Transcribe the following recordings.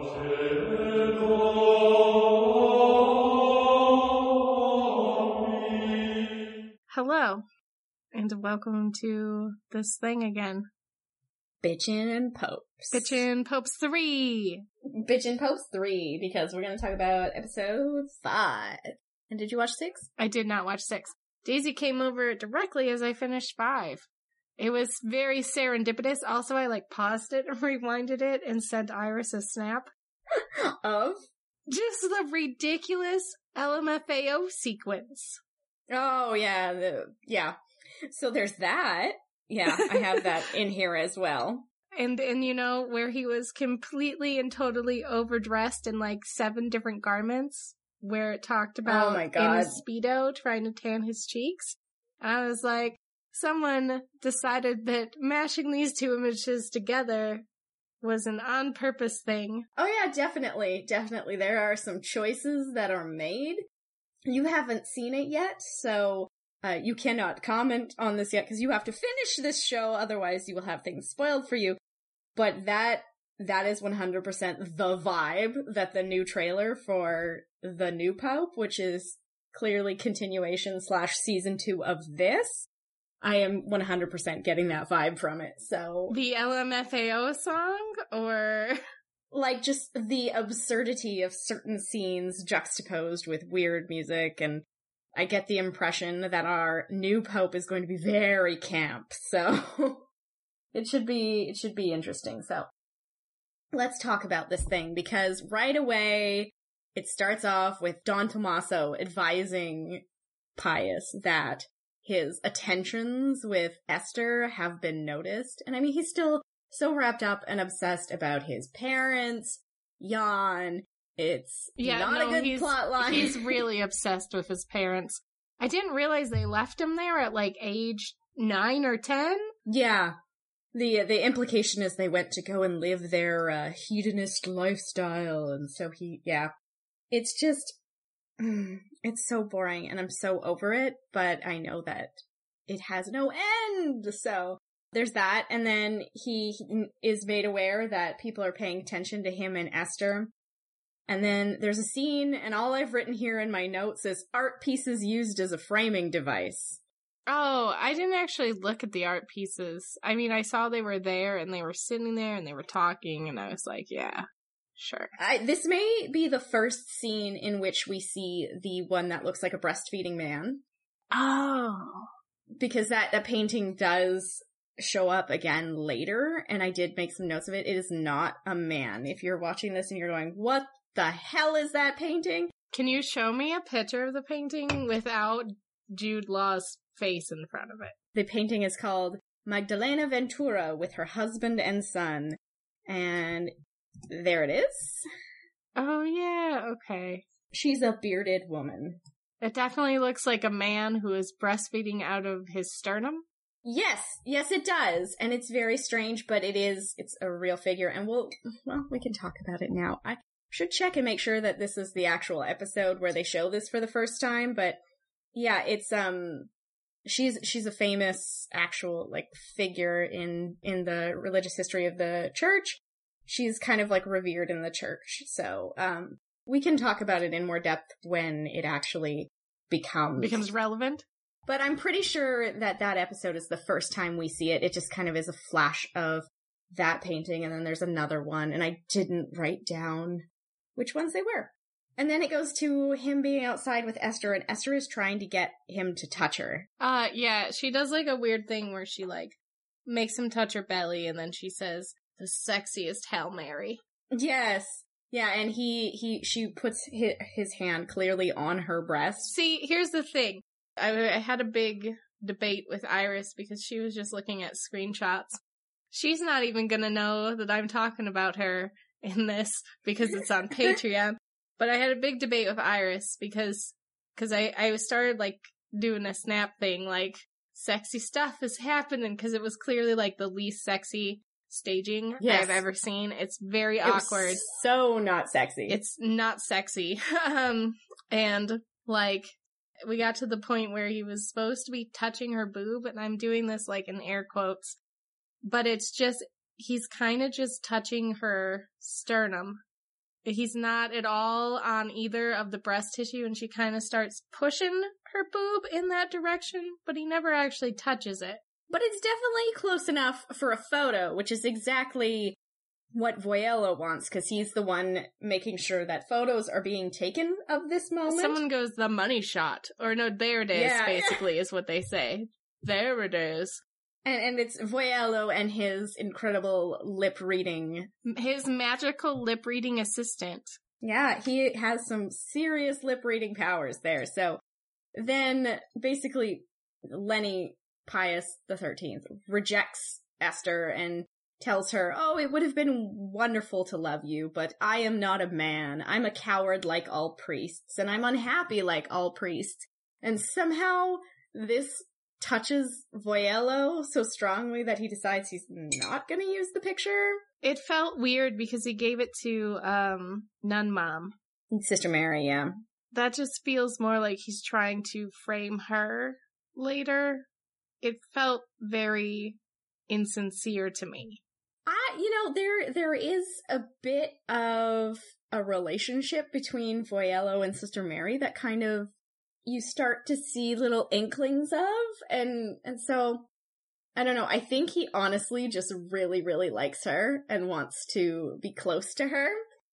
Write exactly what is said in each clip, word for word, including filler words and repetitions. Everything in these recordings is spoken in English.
Hello, and welcome to this thing again. Bitchin' and Popes. Bitchin' Popes three! Bitchin' Popes three, because we're going to talk about episode five. And did you watch six? I did not watch six. Daisy came over directly as I finished five. It was very serendipitous. Also, I like paused it and rewinded it and sent Iris a snap. Of? Just the ridiculous L M F A O sequence. Oh, yeah. The, yeah. So there's that. Yeah, I have that in here as well. And, and you know, where he was completely and totally overdressed in like seven different garments, where it talked about oh my in God. a Speedo trying to tan his cheeks. I was like, someone decided that mashing these two images together was an on-purpose thing. Oh yeah, definitely. Definitely. There are some choices that are made. You haven't seen it yet, so uh, you cannot comment on this yet because you have to finish this show, otherwise you will have things spoiled for you. But that that is one hundred percent the vibe that the new trailer for the new Pope, which is clearly continuation slash season two of this, I am one hundred percent getting that vibe from it, so... The L M F A O song, or... Like, just the absurdity of certain scenes juxtaposed with weird music, and I get the impression that our new Pope is going to be very camp, so it should be, it should be interesting. So let's talk about this thing, because right away it starts off with Don Tommaso advising Pius that his attentions with Esther have been noticed, and I mean, he's still so wrapped up and obsessed about his parents. Yawn. It's yeah, not no, a good he's, plot line. He's really obsessed with his parents. I didn't realize they left him there at like age nine or ten. Yeah. The the implication is they went to go and live their uh, hedonist lifestyle, and so he, yeah. It's just, it's so boring, and I'm so over it, but I know that it has no end, so... There's that, and then he, he is made aware that people are paying attention to him and Esther. And then there's a scene, and all I've written here in my notes is art pieces used as a framing device. Oh, I didn't actually look at the art pieces. I mean, I saw they were there, and they were sitting there, and they were talking, and I was like, yeah, sure. I, this may be the first scene in which we see the one that looks like a breastfeeding man. Oh. Because that, that painting does... show up again later, and I did make some notes of it. It is not a man. If you're watching this and you're going, what the hell is that painting? Can you show me a picture of the painting without Jude Law's face in front of it? The painting is called Magdalena Ventura with her husband and son, and there it is. Oh yeah, okay. She's a bearded woman. It definitely looks like a man who is breastfeeding out of his sternum. Yes, yes it does, and it's very strange, but it is, it's a real figure, and we'll, well, we can talk about it now. I should check and make sure that this is the actual episode where they show this for the first time, but yeah, it's, um, she's, she's a famous actual, like, figure in, in the religious history of the church. She's kind of, like, revered in the church, so, um, we can talk about it in more depth when it actually becomes... Becomes relevant? But I'm pretty sure that that episode is the first time we see it. It just kind of is a flash of that painting, and then there's another one, and I didn't write down which ones they were. And then it goes to him being outside with Esther, and Esther is trying to get him to touch her. Uh, yeah, she does like a weird thing where she like makes him touch her belly, and then she says, the sexiest Hail Mary. Yes. Yeah, and he, he, she puts his, his hand clearly on her breast. See, here's the thing. I, I had a big debate with Iris because she was just looking at screenshots. She's not even gonna know that I'm talking about her in this because it's on Patreon. But I had a big debate with Iris because cause I, I started, like, doing a snap thing, like, sexy stuff is happening, because it was clearly, like, the least sexy staging yes. I've ever seen. It's very it awkward. Was so not sexy. It's not sexy. um, and, like... We got to the point where he was supposed to be touching her boob, and I'm doing this, like, in air quotes. But it's just, he's kind of just touching her sternum. He's not at all on either of the breast tissue, and she kind of starts pushing her boob in that direction, but he never actually touches it. But it's definitely close enough for a photo, which is exactly what Voyello wants, because he's the one making sure that photos are being taken of this moment. Someone goes, the money shot. Or no, there it is, Yeah. basically, is what they say. There it is. And, and it's Voyello and his incredible lip reading. His magical lip reading assistant. Yeah, he has some serious lip reading powers there. So then basically Lenny Pius the thirteenth rejects Esther and tells her, oh, it would have been wonderful to love you, but I am not a man. I'm a coward like all priests, and I'm unhappy like all priests. And somehow this touches Voyello so strongly that he decides he's not going to use the picture. It felt weird because he gave it to um Nun Mom. Sister Mary, yeah. That just feels more like he's trying to frame her later. It felt very insincere to me. I, you know, there there is a bit of a relationship between Voyello and Sister Mary that kind of you start to see little inklings of, and and so I don't know. I think he honestly just really, really likes her and wants to be close to her,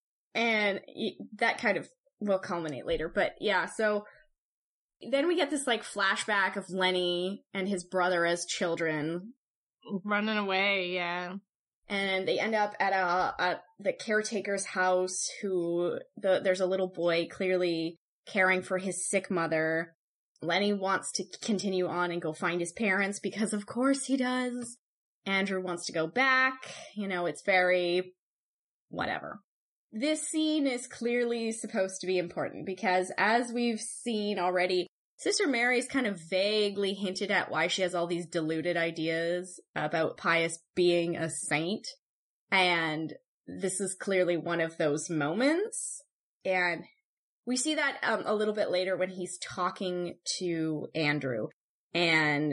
and he, that kind of will culminate later. But yeah, so then we get this like flashback of Lenny and his brother as children running away. Yeah. And they end up at a at the caretaker's house. Who the there's a little boy clearly caring for his sick mother. Lenny wants to continue on and go find his parents because, of course, he does. Andrew wants to go back. You know, it's very whatever. This scene is clearly supposed to be important because, as we've seen already, Sister Mary's kind of vaguely hinted at why she has all these deluded ideas about Pius being a saint. And this is clearly one of those moments. And we see that um, a little bit later when he's talking to Andrew. And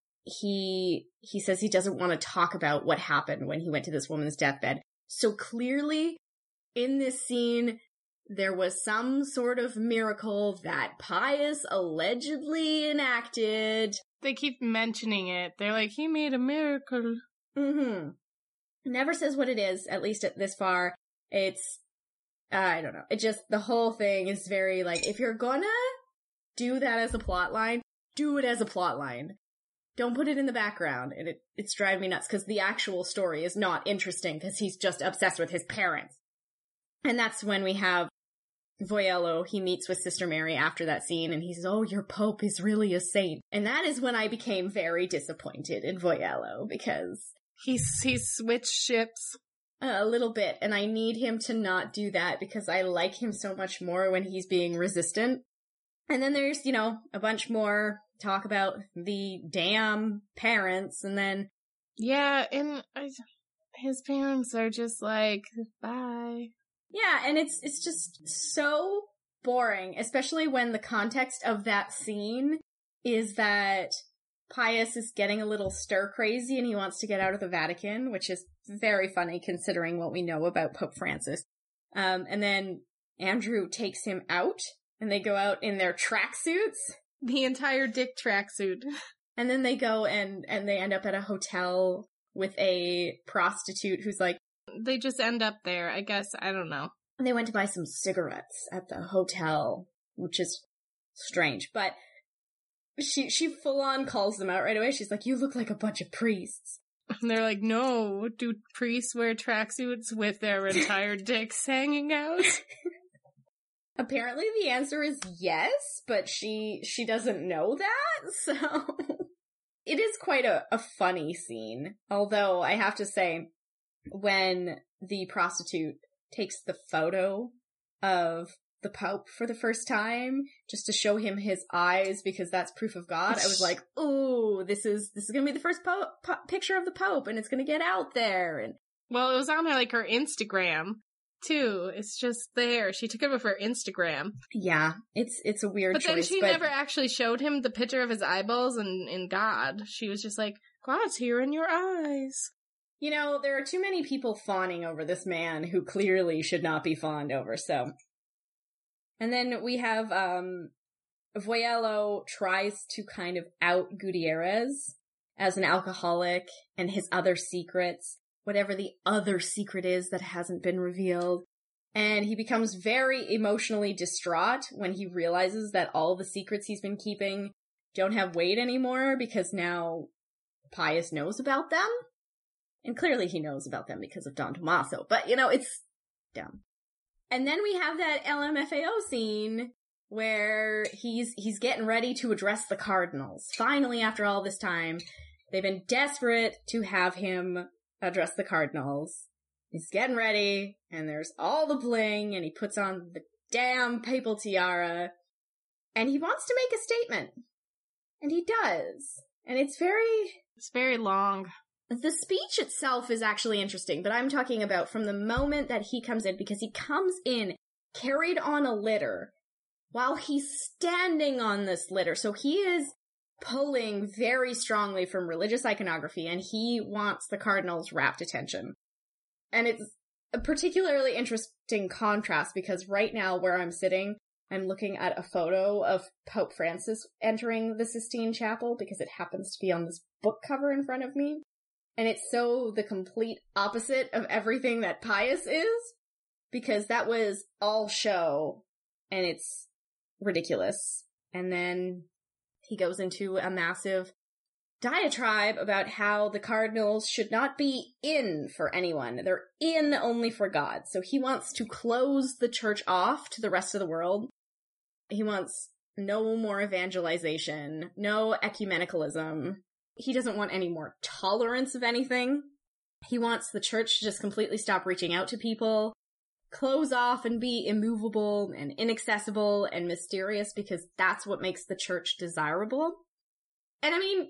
he he says he doesn't want to talk about what happened when he went to this woman's deathbed. So clearly, in this scene, there was some sort of miracle that Pius allegedly enacted. They keep mentioning it. They're like, he made a miracle. Mm-hmm. Never says what it is, at least at this far. It's, uh, I don't know. It just, the whole thing is very like, if you're gonna do that as a plot line, do it as a plot line. Don't put it in the background. And it, it's driving me nuts because the actual story is not interesting because he's just obsessed with his parents. And that's when we have Voyello. He meets with Sister Mary after that scene and he says, oh, your Pope is really a saint. And that is when I became very disappointed in Voyello because He's, he's switched ships. a little bit. And I need him to not do that because I like him so much more when he's being resistant. And then there's, you know, a bunch more talk about the damn parents and then. Yeah, and I, his parents are just like, bye. Yeah, and it's it's just so boring, especially when the context of that scene is that Pius is getting a little stir crazy and he wants to get out of the Vatican, which is very funny considering what we know about Pope Francis. Um, and then Andrew takes him out and they go out in their tracksuits. The entire dick tracksuit. And then they go and, and they end up at a hotel with a prostitute who's like, They just end up there, I guess. I don't know. they went to buy some cigarettes at the hotel, which is strange. But she she full on calls them out right away. She's like, you look like a bunch of priests. And they're like, no, do priests wear tracksuits with their entire dicks hanging out? Apparently the answer is yes, but she she doesn't know that, so it is quite a, a funny scene. Although I have to say, when the prostitute takes the photo of the Pope for the first time, just to show him his eyes because that's proof of God, I was like, "Ooh, this is this is gonna be the first po- po- picture of the Pope, and it's gonna get out there." And well, it was on her like her Instagram too. It's just there. She took it with her Instagram. yeah, it's it's a weird But choice. then she but never actually showed him the picture of his eyeballs and in God. She was just like, God's here in your eyes. You know, there are too many people fawning over this man who clearly should not be fawned over, so. And then we have, um, Voyello tries to kind of out Gutierrez as an alcoholic and his other secrets, whatever the other secret is that hasn't been revealed. And he becomes very emotionally distraught when he realizes that all the secrets he's been keeping don't have weight anymore because now Pius knows about them. And clearly he knows about them because of Don Tommaso, but you know, it's dumb. And then we have that L M F A O scene where he's he's getting ready to address the Cardinals. Finally, after all this time, they've been desperate to have him address the Cardinals. He's getting ready, and there's all the bling, and he puts on the damn papal tiara, and he wants to make a statement. And he does. And it's very... It's very long. The speech itself is actually interesting, but I'm talking about from the moment that he comes in, because he comes in carried on a litter while he's standing on this litter. So he is pulling very strongly from religious iconography, and he wants the Cardinals' rapt attention. And it's a particularly interesting contrast because right now where I'm sitting, I'm looking at a photo of Pope Francis entering the Sistine Chapel because it happens to be on this book cover in front of me. And it's so the complete opposite of everything that Pius is, because that was all show, and it's ridiculous. And then he goes into a massive diatribe about how the Cardinals should not be in for anyone. They're in only for God. So he wants to close the church off to the rest of the world. He wants no more evangelization, no ecumenicalism. He doesn't want any more tolerance of anything. He wants the church to just completely stop reaching out to people, close off and be immovable and inaccessible and mysterious because that's what makes the church desirable. And I mean,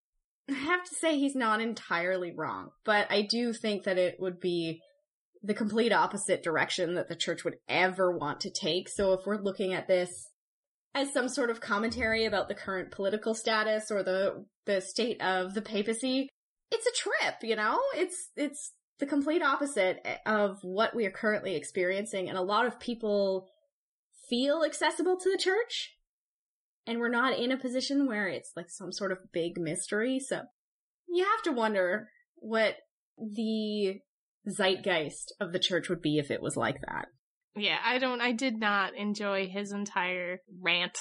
I have to say he's not entirely wrong, but I do think that it would be the complete opposite direction that the church would ever want to take. So if we're looking at this as some sort of commentary about the current political status or the the state of the papacy, it's a trip, you know? It's it's the complete opposite of what we are currently experiencing, and a lot of people feel accessible to the church, and we're not in a position where it's like some sort of big mystery, so you have to wonder what the zeitgeist of the church would be if it was like that. Yeah, I don't, I did not enjoy his entire rant.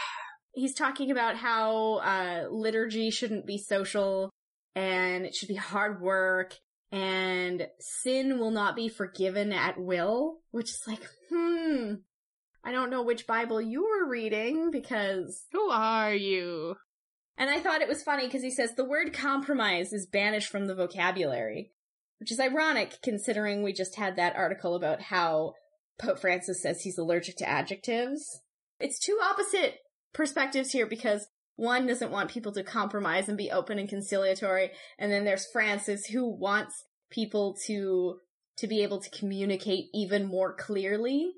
He's talking about how uh, liturgy shouldn't be social, and it should be hard work, and sin will not be forgiven at will, which is like, hmm, I don't know which Bible you were reading, because... Who are you? And I thought it was funny, because he says the word compromise is banished from the vocabulary, which is ironic, considering we just had that article about how Pope Francis says he's allergic to adjectives. It's two opposite perspectives here, because one doesn't want people to compromise and be open and conciliatory, and then there's Francis, who wants people to to be able to communicate even more clearly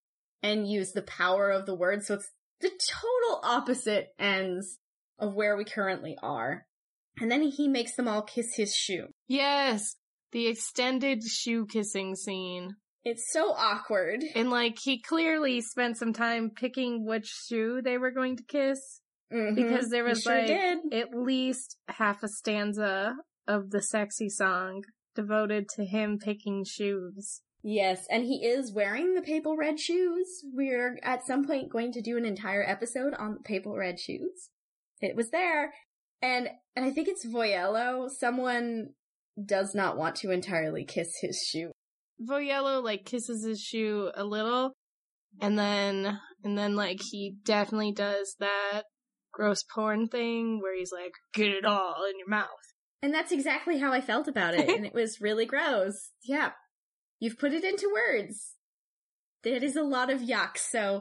and use the power of the word. So it's the total opposite ends of where we currently are. And then he makes them all kiss his shoe. Yes, the extended shoe kissing scene. It's so awkward. And, like, he clearly spent some time picking which shoe they were going to kiss. Mm-hmm. Because there was, sure like, did. at least half a stanza of the sexy song devoted to him picking shoes. Yes, and he is wearing the papal red shoes. We're at some point going to do an entire episode on the papal red shoes. It was there. And, and I think it's Voyello. Someone does not want to entirely kiss his shoe. Voyello, like, kisses his shoe a little, and then, and then, like, he definitely does that gross porn thing where he's like, get it all in your mouth. And that's exactly how I felt about it, and it was really gross. Yeah. You've put it into words. That is a lot of yuck, so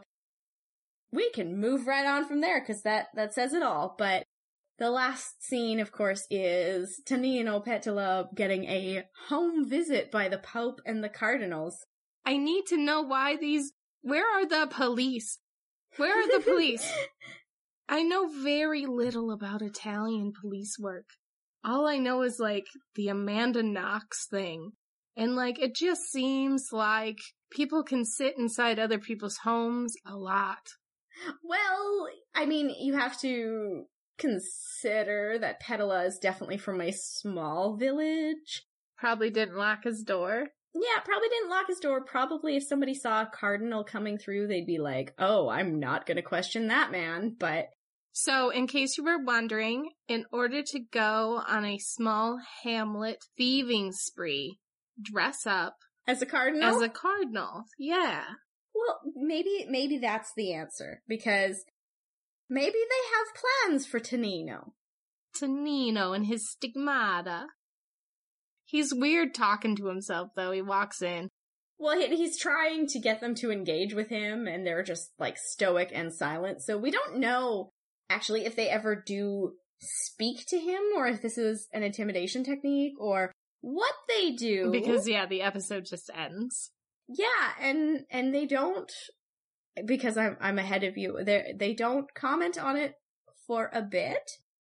we can move right on from there, because that, that says it all, but the last scene, of course, is Tonino Petala getting a home visit by the Pope and the Cardinals. I need to know why these... Where are the police? Where are the police? I know very little about Italian police work. all I know is, like, the Amanda Knox thing. And, like, it just seems like people can sit inside other people's homes a lot. Well, I mean, you have to consider that Petala is definitely from a small village. Probably didn't lock his door. Yeah, probably didn't lock his door. Probably if somebody saw a cardinal coming through, they'd be like, oh, I'm not going to question that man, but... So, in case you were wondering, in order to go on a small hamlet thieving spree, dress up as a cardinal? As a cardinal, yeah. Well, maybe maybe that's the answer, because maybe they have plans for Tonino. Tonino and his stigmata. He's weird talking to himself, though. He walks in. Well, he's trying to get them to engage with him, and they're just, like, stoic and silent, so we don't know, actually, if they ever do speak to him, or if this is an intimidation technique, or what they do. Because, yeah, the episode just ends. Yeah, and and they don't, because I'm I'm ahead of you, they they don't comment on it for a bit.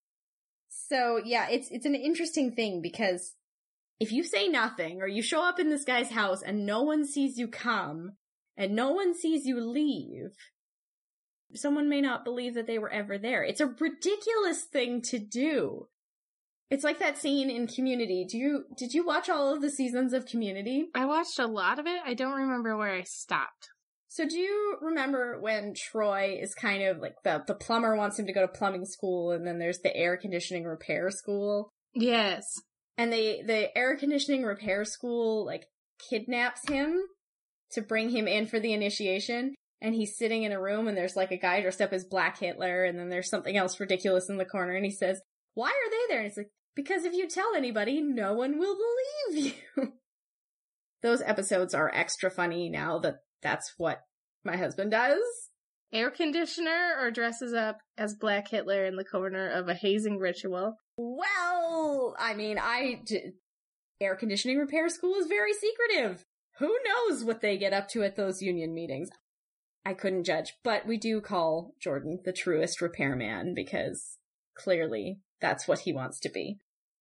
So, yeah, it's it's an interesting thing, because if you say nothing, or you show up in this guy's house and no one sees you come, and no one sees you leave, someone may not believe that they were ever there. It's a ridiculous thing to do. It's like that scene in Community. Do you did you watch all of the seasons of Community? I watched a lot of it. I don't remember where I stopped. So do you remember when Troy is kind of like the the plumber wants him to go to plumbing school, and then there's the air conditioning repair school? Yes. And they the air conditioning repair school like kidnaps him to bring him in for the initiation, and he's sitting in a room and there's like a guy dressed up as Black Hitler, and then there's something else ridiculous in the corner, and he says, "Why are they there?" And it's like, because if you tell anybody, no one will believe you. Those episodes are extra funny now that that's what my husband does. Air conditioner or dresses up as Black Hitler in the corner of a hazing ritual? Well, I mean, I... D- air conditioning repair school is very secretive. Who knows what they get up to at those union meetings? I couldn't judge, but we do call Jordan the truest repairman because clearly that's what he wants to be.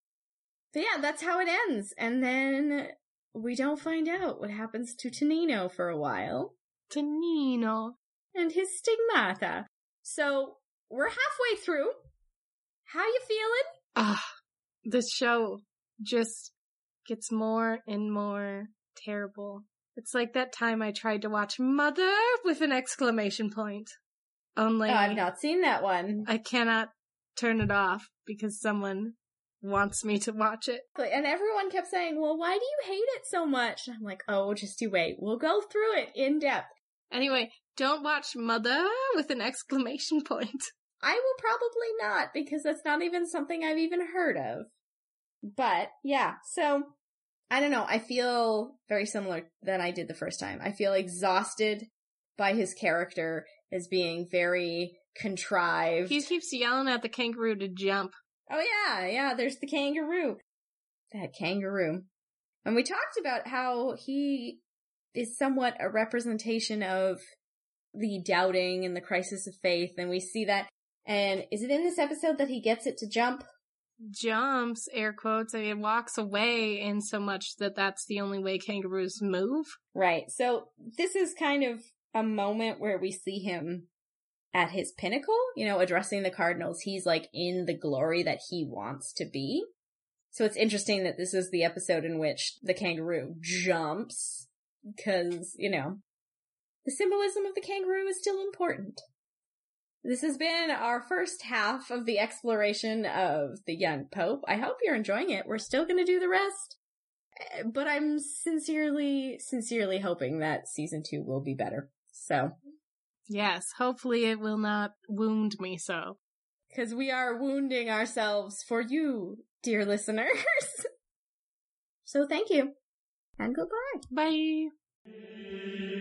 But yeah, that's how it ends. And then we don't find out what happens to Tonino for a while. Tonino. And his stigmata. So, we're halfway through. How you feeling? Ah, this show just gets more and more terrible. It's like that time I tried to watch Mother with an exclamation point. Only oh, I've not seen that one. I cannot turn it off because someone wants me to watch it. And everyone kept saying, well, why do you hate it so much? And I'm like, oh, just you wait. We'll go through it in depth. Anyway, don't watch Mother with an exclamation point. I will probably not, because that's not even something I've even heard of. But, yeah, so, I don't know. I feel very similar than I did the first time. I feel exhausted by his character as being very contrived. He keeps yelling at the kangaroo to jump. Oh yeah, yeah, there's the kangaroo. That kangaroo. And we talked about how he is somewhat a representation of the doubting and the crisis of faith, and we see that. And is it in this episode that he gets it to jump? Jumps, air quotes, I mean, walks away in so much that that's the only way kangaroos move. Right, so this is kind of a moment where we see him at his pinnacle, you know, addressing the Cardinals. He's like in the glory that he wants to be. So it's interesting that this is the episode in which the kangaroo jumps, because, you know, the symbolism of the kangaroo is still important. This has been our first half of the exploration of the young Pope. I hope you're enjoying it. We're still going to do the rest, but I'm sincerely, sincerely hoping that season two will be better. So. Yes, hopefully it will not wound me so. Because we are wounding ourselves for you, dear listeners. So thank you. And goodbye. Bye.